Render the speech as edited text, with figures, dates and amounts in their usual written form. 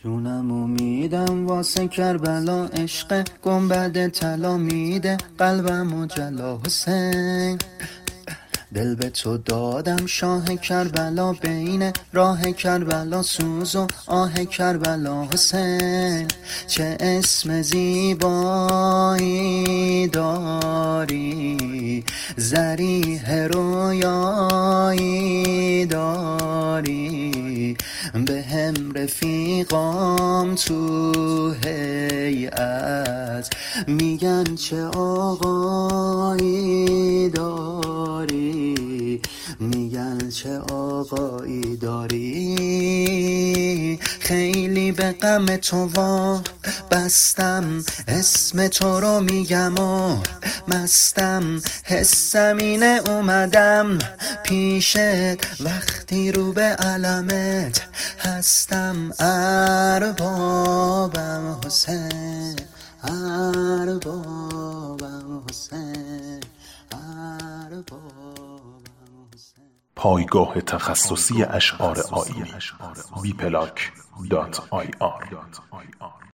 جونمو میدم واسه کربلا، عشق گنبد طلا میده قلبمو جلا حسین. دل به تو دادم شاه کربلا، بین راه کربلا سوز و آه کربلا حسین. چه اسم زیبایی داری، ذریح رویایی داری، به هم رفیقام تو هیئت میگن چه آقایی داری، میگن چه آقایی داری. خیلی به غم تو وا بستم، اسم تو رو میگم و مستم، حسم اینه اومدم پیشت وقتی رو به علمت هستم. اربابم حسین، اربابم حسین، اربابم حسین. پایگاه تخصصی اشعار آیینی. bplak.ir